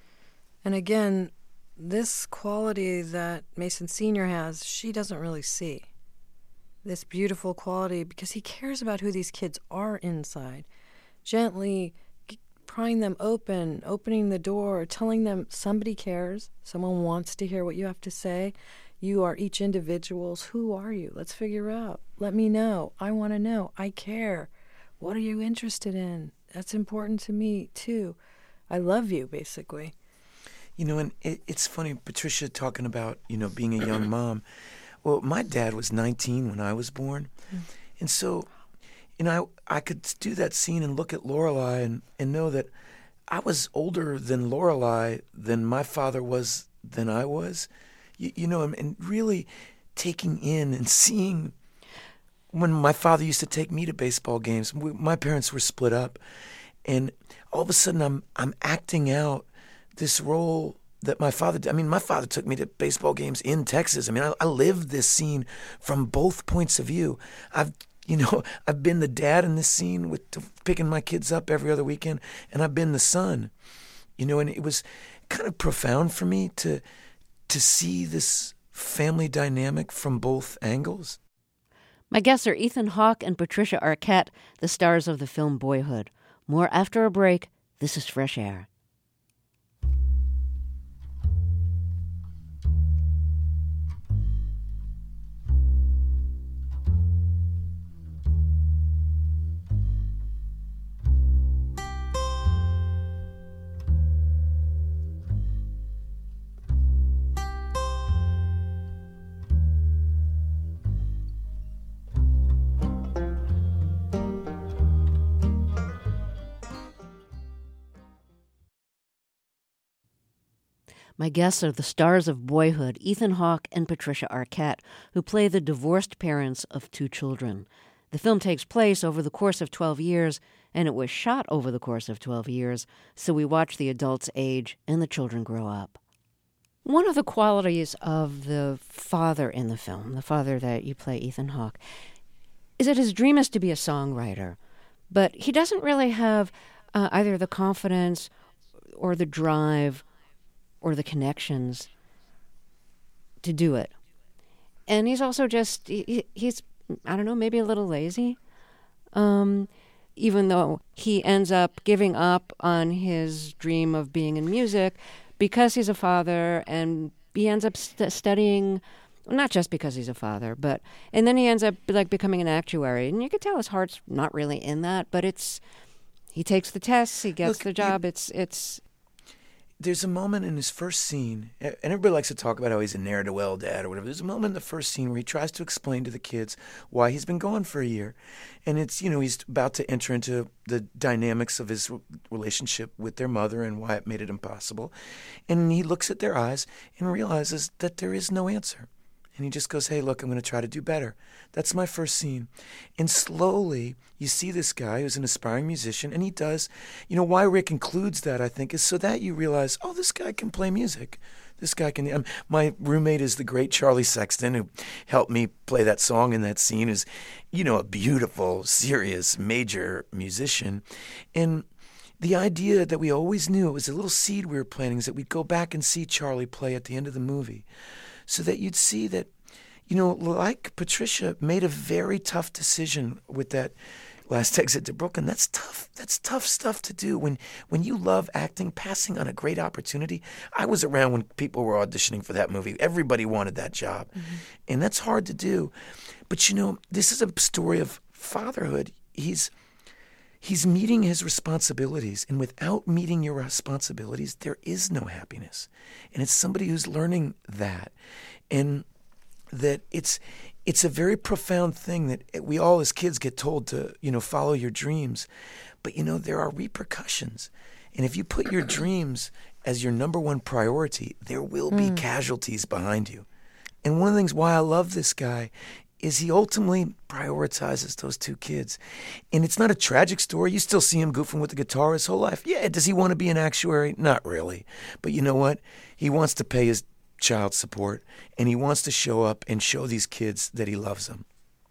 And again, this quality that Mason Senior has, she doesn't really see. This beautiful quality, because he cares about who these kids are inside. Gently prying them open, opening the door, telling them somebody cares, someone wants to hear what you have to say. You are each individuals. Who are you? Let's figure out. Let me know. I want to know. I care. What are you interested in? That's important to me, too. I love you, basically. You know, and it, it's funny, Patricia talking about, you know, being a young mom. Well, my dad was nineteen when I was born. Mm. And so, you know, I, I could do that scene and look at Lorelai and, and know that I was older than Lorelai, than my father was, than I was. You, you know, and really taking in and seeing when my father used to take me to baseball games. We, my parents were split up, and all of a sudden I'm I'm acting out this role that my father did. I mean, my father took me to baseball games in Texas. I mean, I, I lived this scene from both points of view. I've you know I've been the dad in this scene with picking my kids up every other weekend, and I've been the son. You know, and it was kind of profound for me to. to see this family dynamic from both angles. My guests are Ethan Hawke and Patricia Arquette, the stars of the film Boyhood. More after a break. This is Fresh Air. My guests are the stars of Boyhood, Ethan Hawke and Patricia Arquette, who play the divorced parents of two children. The film takes place over the course of twelve years, and it was shot over the course of twelve years, so we watch the adults age and the children grow up. One of the qualities of the father in the film, the father that you play, Ethan Hawke, is that his dream is to be a songwriter, but he doesn't really have uh, either the confidence or the drive or the connections to do it. And he's also just, he, he's, I don't know, maybe a little lazy. Um, even though he ends up giving up on his dream of being in music because he's a father, and he ends up st- studying, not just because he's a father, but, and then he ends up like becoming an actuary. And you can tell his heart's not really in that, but it's, he takes the tests, he gets Look, the job, you, it's, it's, There's a moment in his first scene, and everybody likes to talk about how he's a ne'er-do-well dad or whatever. There's a moment in the first scene where he tries to explain to the kids why he's been gone for a year. And it's, you know, he's about to enter into the dynamics of his relationship with their mother and why it made it impossible. And he looks at their eyes and realizes that there is no answer. And he just goes, hey, look, I'm going to try to do better. That's my first scene. And slowly, you see this guy who's an aspiring musician, and he does, you know, why Rick includes that, I think, is so that you realize, oh, this guy can play music. This guy can, um, my roommate is the great Charlie Sexton, who helped me play that song in that scene, is, you know, a beautiful, serious, major musician. And the idea that we always knew, it was a little seed we were planting, is that we'd go back and see Charlie play at the end of the movie, so that you'd see that, you know, like Patricia made a very tough decision with that Last Exit to Brooklyn. That's tough. That's tough stuff to do. When when you love acting, passing on a great opportunity. I was around when people were auditioning for that movie. Everybody wanted that job. Mm-hmm. And that's hard to do. But, you know, this is a story of fatherhood. He's he's meeting his responsibilities. And without meeting your responsibilities, there is no happiness. And it's somebody who's learning that. And that it's it's a very profound thing that we all as kids get told to, you know, follow your dreams. But, you know, there are repercussions. And if you put your dreams as your number one priority, there will be mm. casualties behind you. And one of the things why I love this guy is he ultimately prioritizes those two kids. And it's not a tragic story. You still see him goofing with the guitar his whole life. Yeah, does he want to be an actuary? Not really. But you know what? He wants to pay his child support, and he wants to show up and show these kids that he loves them.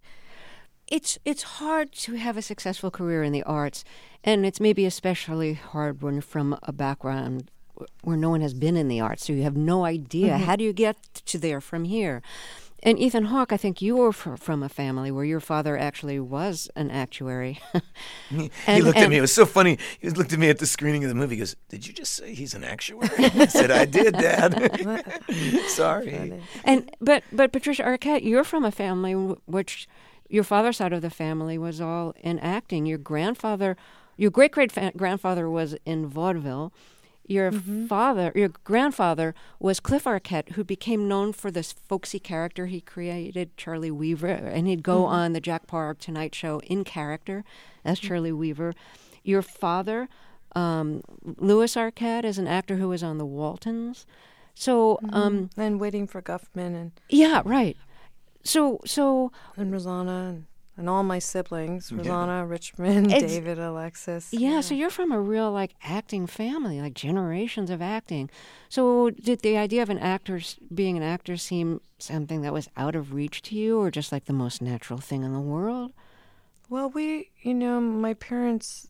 It's it's hard to have a successful career in the arts, and it's maybe especially hard when you're from a background where no one has been in the arts, so you have no idea. Mm-hmm. How do you get to there from here? And Ethan Hawke, I think you were f- from a family where your father actually was an actuary. he, and, he looked and, at me. It was so funny. He looked at me at the screening of the movie. He goes, did you just say he's an actuary? I said, I did, Dad. Sorry. And but but Patricia Arquette, you're from a family w- which your father's side of the family was all in acting. Your grandfather, your great-great-grandfather was in vaudeville. Your mm-hmm. father, your grandfather was Cliff Arquette, who became known for this folksy character he created, Charlie Weaver, and he'd go mm-hmm. on the Jack Paar Tonight Show in character as mm-hmm. Charlie Weaver. Your father, um, Louis Arquette, is an actor who was on the Waltons. So, mm-hmm. um, and Waiting for Guffman, and yeah, right. So, so, and Rosanna. And- And all my siblings, Rosanna, yeah. Richmond, it's, David, Alexis. Yeah, yeah, so you're from a real, like, acting family, like generations of acting. So did the idea of an actor, being an actor seem something that was out of reach to you, or just like the most natural thing in the world? Well, we, you know, my parents,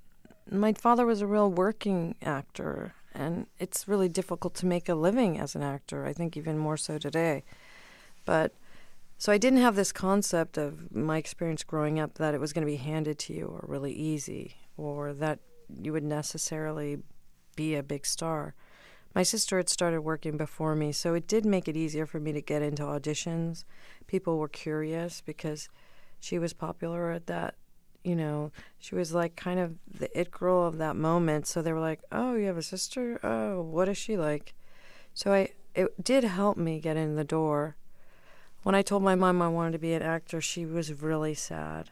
my father was a real working actor, and it's really difficult to make a living as an actor, I think even more so today. But so I didn't have this concept of my experience growing up that it was going to be handed to you or really easy or that you would necessarily be a big star. My sister had started working before me, so it did make it easier for me to get into auditions. People were curious because she was popular at that, you know, she was like kind of the it girl of that moment. So they were like, oh, you have a sister? Oh, what is she like? So I it did help me get in the door. When I told my mom I wanted to be an actor, she was really sad.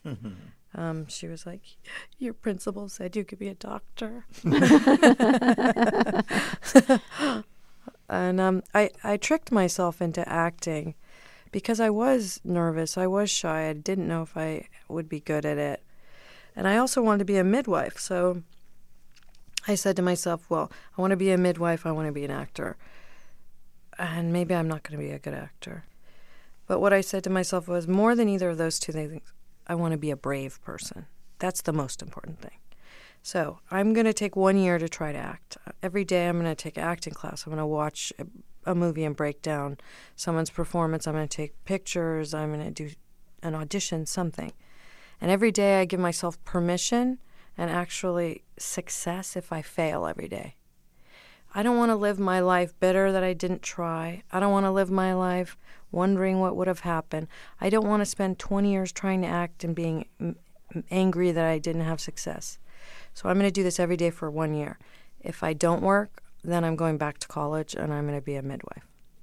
um, she was like, your principal said you could be a doctor. And um, I, I tricked myself into acting because I was nervous. I was shy. I didn't know if I would be good at it. And I also wanted to be a midwife. So I said to myself, well, I want to be a midwife. I want to be an actor. And maybe I'm not going to be a good actor. But what I said to myself was, more than either of those two things, I want to be a brave person. That's the most important thing. So I'm going to take one year to try to act. Every day I'm going to take an acting class. I'm going to watch a, a movie and break down someone's performance. I'm going to take pictures. I'm going to do an audition, something. And every day I give myself permission and actually success if I fail every day. I don't want to live my life bitter that I didn't try. I don't want to live my life wondering what would have happened. I don't want to spend twenty years trying to act and being m- angry that I didn't have success. So I'm going to do this every day for one year. If I don't work, then I'm going back to college and I'm going to be a midwife.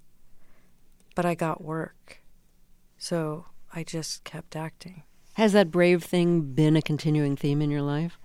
But I got work. So I just kept acting. Has that brave thing been a continuing theme in your life?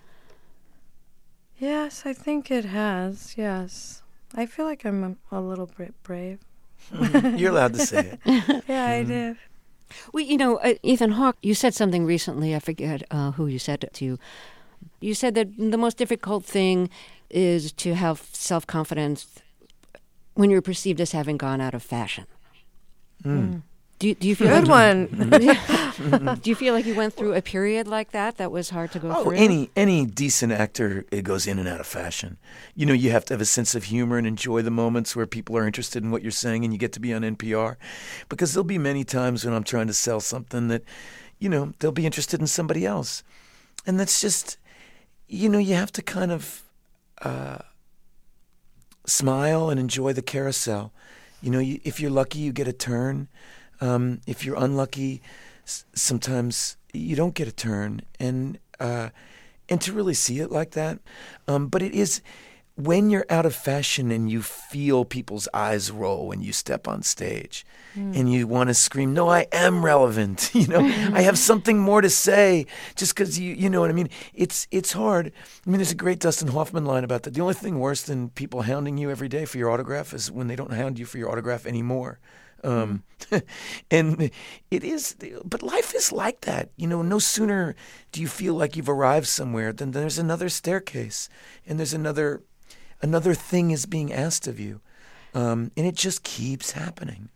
Yes, I think it has, yes. I feel like I'm a, a little bit brave. You're allowed to say it. Yeah, I did. Well, you know, uh, Ethan Hawke, you said something recently, I forget uh, who you said it to. You said that the most difficult thing is to have self-confidence when you're perceived as having gone out of fashion. Mm. Do you, do you feel Good like one. Do you feel like you went through a period like that that was hard to go Oh, through? any any decent actor, it goes in and out of fashion. You know, you have to have a sense of humor and enjoy the moments where people are interested in what you're saying and you get to be on N P R. Because there'll be many times when I'm trying to sell something that, you know, they'll be interested in somebody else. And that's just, you know, you have to kind of uh, smile and enjoy the carousel. You know, you, if you're lucky, you get a turn. Um, if you're unlucky, s- sometimes you don't get a turn, and uh, and to really see it like that. Um, but it is when you're out of fashion and you feel people's eyes roll when you step on stage, mm. and you want to scream, "No, I am relevant." You know, I have something more to say. Just because you, you know what I mean. It's it's hard. I mean, there's a great Dustin Hoffman line about that. The only thing worse than people hounding you every day for your autograph is when they don't hound you for your autograph anymore. Um, and it is, but life is like that. You know, no sooner do you feel like you've arrived somewhere than there's another staircase and there's another, another thing is being asked of you. Um, and it just keeps happening.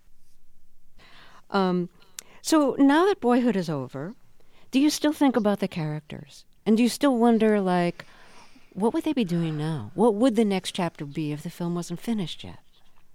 Um, so now that Boyhood is over, do you still think about the characters? And do you still wonder, like, what would they be doing now? What would the next chapter be if the film wasn't finished yet?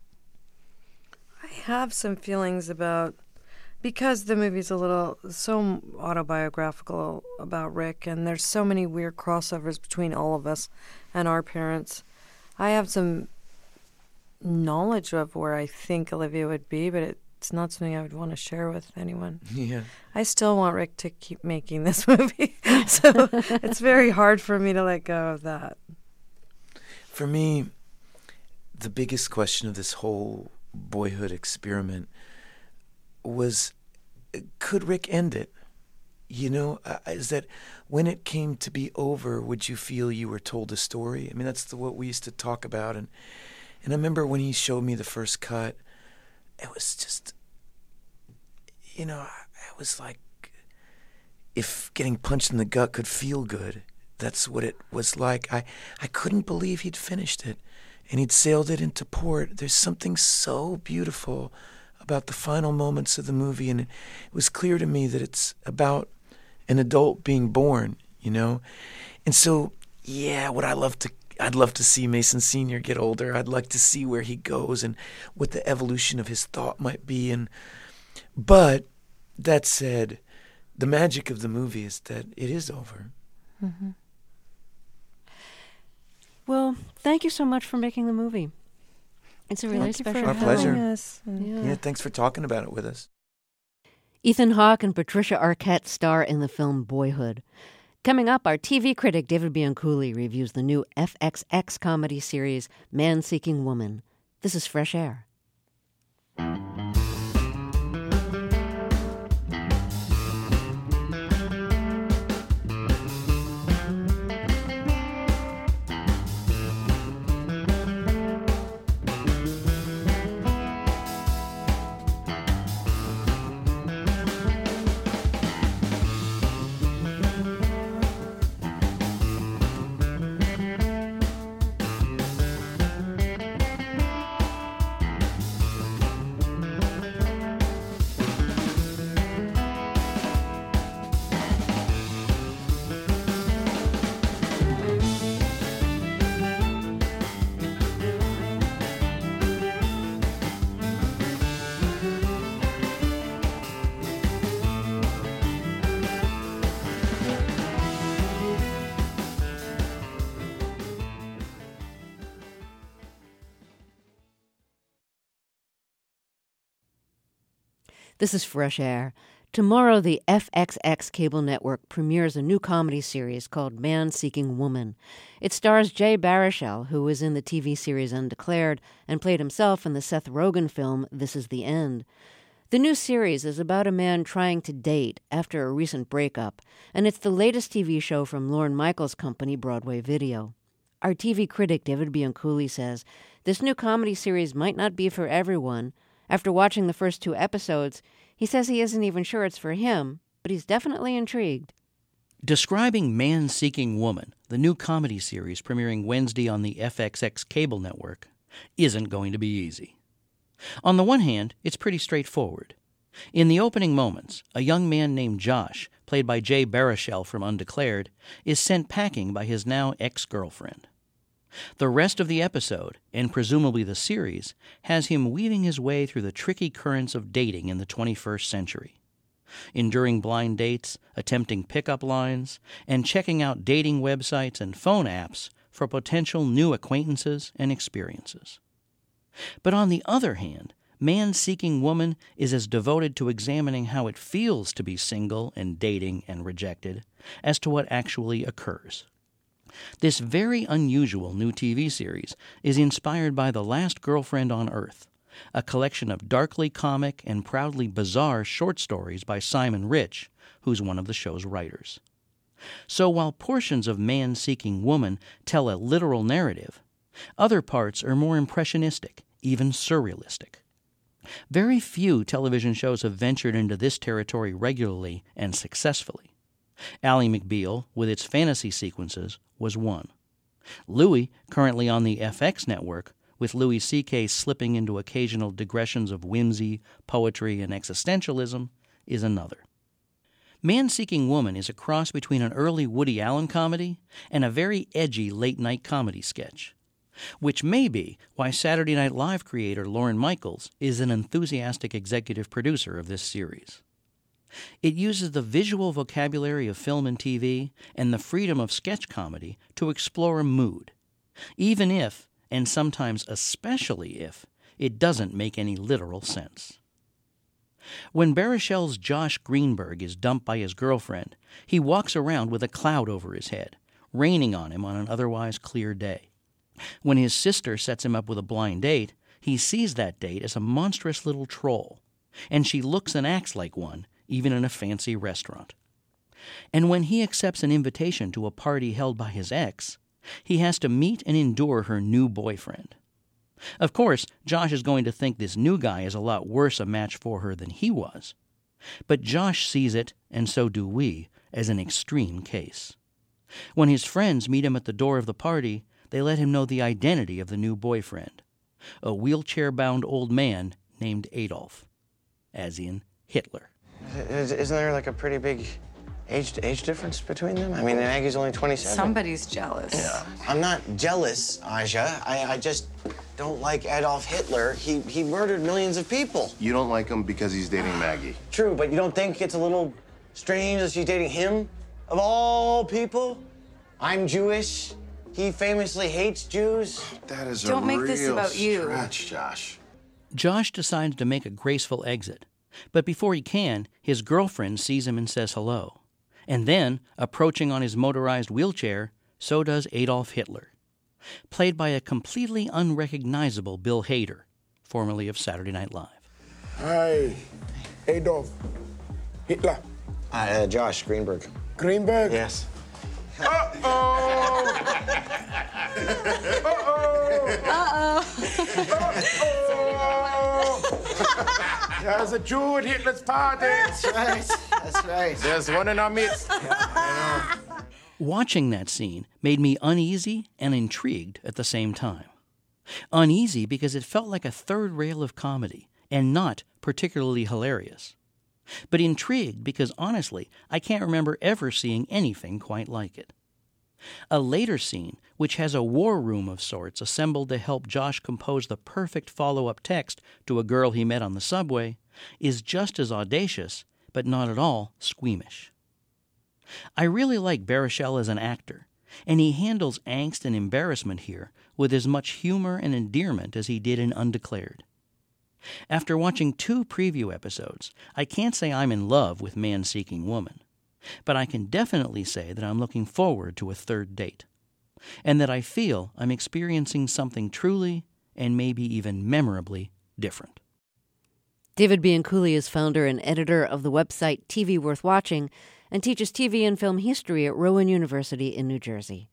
I have some feelings about, because the movie's a little, so autobiographical about Rick, and there's so many weird crossovers between all of us and our parents. I have some knowledge of where I think Olivia would be, but it's not something I would want to share with anyone. Yeah. I still want Rick to keep making this movie, so it's very hard for me to let go of that. For me, the biggest question of this whole Boyhood experiment was, could Rick end it? You know, uh, is that when it came to be over, would you feel you were told a story? I mean, that's the, what we used to talk about. And, and I remember when he showed me the first cut, it was just, you know, it was like if getting punched in the gut could feel good. That's what it was like. I, I couldn't believe he'd finished it. And he'd sailed it into port. There's something so beautiful about the final moments of the movie, and it, it was clear to me that it's about an adult being born, you know? And so, yeah, what I love to, I'd love to see Mason Senior get older. I'd like to see where he goes and what the evolution of his thought might be. And but that said, the magic of the movie is that it is over. Mm-hmm. Well, thank you so much for making the movie. It's a really Thank you special for Our film. pleasure. having us. Yeah. Yeah, thanks for talking about it with us. Ethan Hawke and Patricia Arquette star in the film Boyhood. Coming up, our T V critic David Bianculli reviews the new F X X comedy series Man Seeking Woman. This is Fresh Air. This is Fresh Air. Tomorrow, the F X X cable network premieres a new comedy series called Man Seeking Woman. It stars Jay Baruchel, who was in the T V series Undeclared and played himself in the Seth Rogen film This Is the End. The new series is about a man trying to date after a recent breakup, and it's the latest T V show from Lorne Michaels' company, Broadway Video. Our T V critic, David Bianculli, says this new comedy series might not be for everyone. After watching the first two episodes, he says he isn't even sure it's for him, but he's definitely intrigued. Describing Man Seeking Woman, the new comedy series premiering Wednesday on the F X X cable network, isn't going to be easy. On the one hand, it's pretty straightforward. In the opening moments, a young man named Josh, played by Jay Baruchel from Undeclared, is sent packing by his now ex-girlfriend. The rest of the episode, and presumably the series, has him weaving his way through the tricky currents of dating in the twenty-first century. Enduring blind dates, attempting pickup lines, and checking out dating websites and phone apps for potential new acquaintances and experiences. But on the other hand, Man Seeking Woman is as devoted to examining how it feels to be single and dating and rejected as to what actually occurs. This very unusual new T V series is inspired by The Last Girlfriend on Earth, a collection of darkly comic and proudly bizarre short stories by Simon Rich, who's one of the show's writers. So while portions of Man Seeking Woman tell a literal narrative, other parts are more impressionistic, even surrealistic. Very few television shows have ventured into this territory regularly and successfully. Ally McBeal, with its fantasy sequences, was one. Louie, currently on the F X network, with Louis C K slipping into occasional digressions of whimsy, poetry, and existentialism, is another. Man Seeking Woman is a cross between an early Woody Allen comedy and a very edgy late-night comedy sketch, which may be why Saturday Night Live creator Lorne Michaels is an enthusiastic executive producer of this series. It uses the visual vocabulary of film and T V and the freedom of sketch comedy to explore a mood, even if, and sometimes especially if, it doesn't make any literal sense. When Baruchel's Josh Greenberg is dumped by his girlfriend, he walks around with a cloud over his head, raining on him on an otherwise clear day. When his sister sets him up with a blind date, he sees that date as a monstrous little troll, and she looks and acts like one, even in a fancy restaurant. And when he accepts an invitation to a party held by his ex, he has to meet and endure her new boyfriend. Of course, Josh is going to think this new guy is a lot worse a match for her than he was. But Josh sees it, and so do we, as an extreme case. When his friends meet him at the door of the party, they let him know the identity of the new boyfriend, a wheelchair-bound old man named Adolf, as in Hitler. Isn't there like a pretty big age age difference between them? I mean, Maggie's only twenty-seven. Somebody's jealous. Yeah. I'm not jealous, Aja. I, I just don't like Adolf Hitler. He, he murdered millions of people. You don't like him because he's dating Maggie. True, but you don't think it's a little strange that she's dating him? Of all people? I'm Jewish. He famously hates Jews. That is Don't a make real this about you. stretch, Josh. Josh decides to make a graceful exit, but before he can, his girlfriend sees him and says hello. And then, approaching on his motorized wheelchair, so does Adolf Hitler, played by a completely unrecognizable Bill Hader, formerly of Saturday Night Live. Hi, Adolf Hitler. Uh, Josh Greenberg. Greenberg? Yes. Uh-oh! Uh-oh! Uh-oh! There's a Jew at Hitler's party. That's right. That's right. There's one in our midst. Watching that scene made me uneasy and intrigued at the same time. Uneasy because it felt like a third rail of comedy and not particularly hilarious. But intrigued because, honestly, I can't remember ever seeing anything quite like it. A later scene, which has a war room of sorts assembled to help Josh compose the perfect follow-up text to a girl he met on the subway, is just as audacious, but not at all squeamish. I really like Baruchel as an actor, and he handles angst and embarrassment here with as much humor and endearment as he did in Undeclared. After watching two preview episodes, I can't say I'm in love with Man Seeking Woman, but I can definitely say that I'm looking forward to a third date, and that I feel I'm experiencing something truly and maybe even memorably different. David Bianculli is founder and editor of the website T V Worth Watching and teaches T V and film history at Rowan University in New Jersey.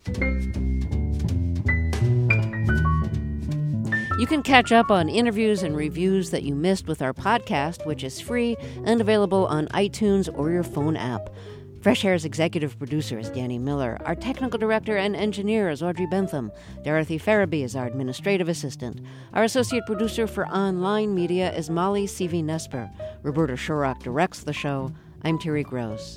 You can catch up on interviews and reviews that you missed with our podcast, which is free and available on iTunes or your phone app. Fresh Air's executive producer is Danny Miller. Our technical director and engineer is Audrey Bentham. Dorothy Farabee is our administrative assistant. Our associate producer for online media is Molly Seavey-Nesper. Roberta Shorrock directs the show. I'm Terry Gross.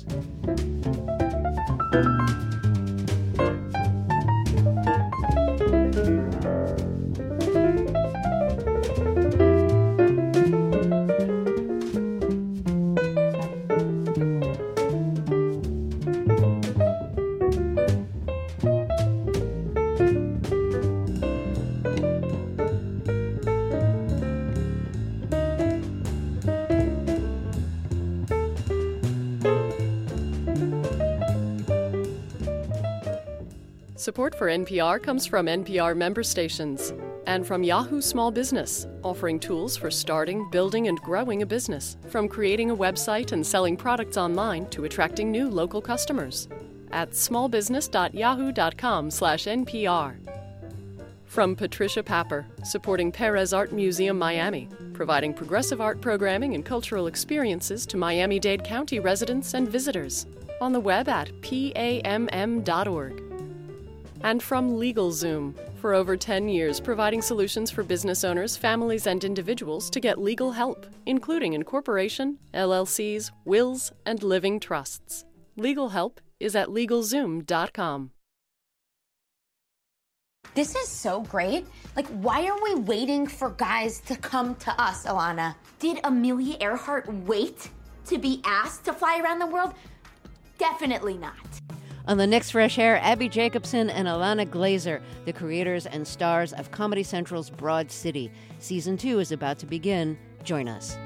Support for N P R comes from N P R member stations and from Yahoo Small Business, offering tools for starting, building, and growing a business, from creating a website and selling products online to attracting new local customers at smallbusiness.yahoo.com slash NPR. From Patricia Papper, supporting Perez Art Museum Miami, providing progressive art programming and cultural experiences to Miami-Dade County residents and visitors on the web at P A M M dot org. And from LegalZoom, for over ten years providing solutions for business owners, families, and individuals to get legal help, including incorporation, L L Cs, wills, and living trusts. Legal help is at legal zoom dot com. This is so great. Like, why are we waiting for guys to come to us, Alana? Did Amelia Earhart wait to be asked to fly around the world? Definitely not. On the next Fresh Air, Abby Jacobson and Alana Glazer, the creators and stars of Comedy Central's Broad City. Season two is about to begin. Join us.